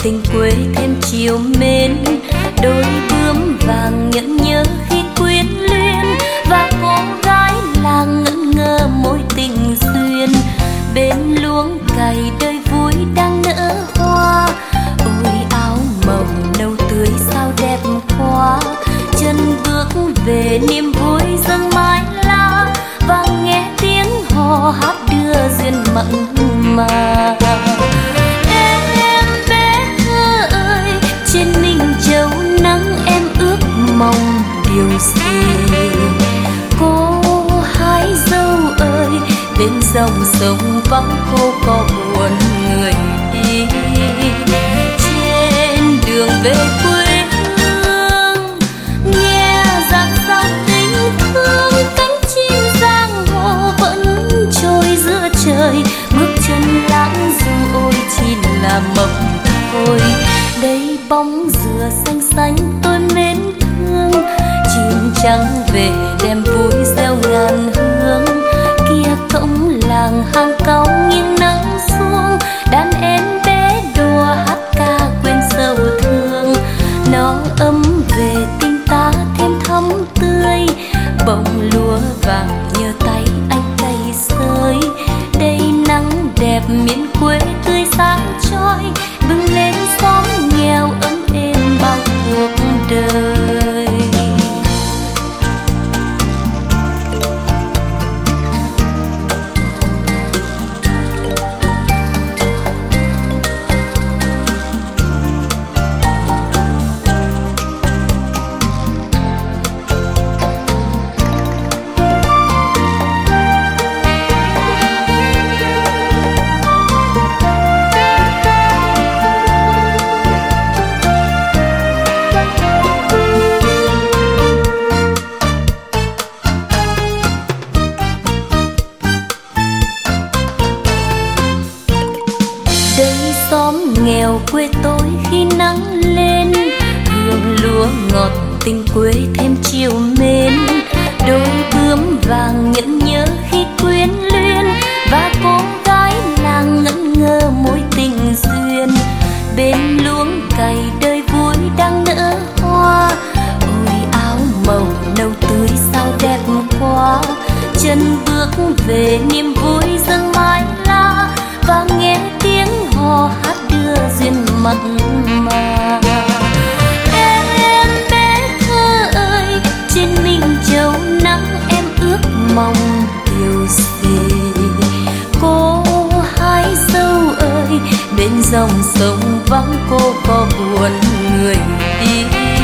tình quê thêm chiều mến, đôi bướm vàng nhẫn nhớ khi quyến luyến, và cô gái làng ngẩn ngơ mối tình duyên. Bên luống cày đời vui đang nở hoa, ôi áo màu nâu tươi sao đẹp quá. Chân bước về niềm vui dâng mái lá, và nghe tiếng hò hát đưa duyên mặn mà. Em bé thơ ơi, trên mình châu nắng em ước mong điều gì? Cô hái dâu ơi, bên dòng sông vắng cô có buồn người đi. Trên đường về quê hương, nghe giạt sao tình thương, cánh chim giang hồ vẫn trôi giữa trời. Bước chân lãng du ôi chỉ là mộng thôi. Đây bóng dừa xanh xanh tôi mến thương, chim trắng về đem vui gieo ngàn hương. Kia cổng làng hàng cau nghiêng nắng xuống, đàn em bé đùa hát ca quên sầu thương. Nó ấm về tình ta thêm thắm tươi, bông lúa vàng nhờ tay anh cày sới. Đây nắng đẹp miền quê tươi sáng chói, bừng lên xóm nghèo ấm êm bao cuộc đời. Đây xóm nghèo quê tôi khi nắng lên, hương lúa ngọt tình quê thêm chiều mến. Đôi bướm vàng nhẫn nhớ khi quyến luyến, và cô gái làng ngẩn ngơ mối tình duyên. Bên luống cày đời vui đang nở hoa, ôi áo màu nâu tươi sao đẹp quá. Chân bước về niềm vui dâng mái lá, và nghe tiếng hò hát đưa duyên mặn mà. Em bé thơ ơi, trên mình châu nắng em ước mong điều gì? Cô hái dâu ơi, bên dòng sông vắng cô có buồn người đi.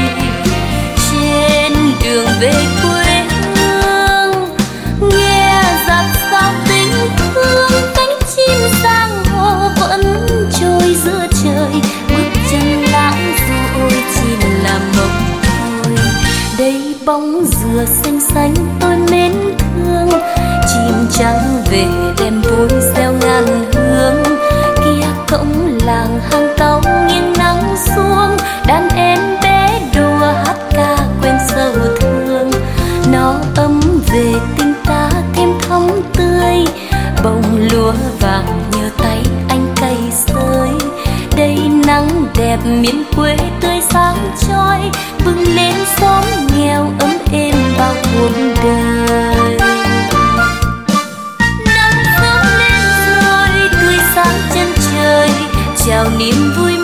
Trên đường về quê hương, nghe giạt sao tình thương, cánh chim giang hồ vẫn trôi giữa trời. Bước chân lãng du ôi chỉ là mộng thôi. Đây bóng dừa xanh xanh tôi mến thương, chim trắng về đem vui gieo ngàn hương. Kia cổng làng hàng cau nghiêng nắng xuống, đàn em bé đùa hát ca quên sầu thương. Nó ấm về tình ta thêm thắm tươi, bông lúa vàng nhờ tay anh cày sới. Đây nắng đẹp miền quê tươi sáng chói, bừng lên xóm nghèo ấm êm bao cuộc đời. Nắng sớm lên rồi tươi sáng chân trời, chào niềm vui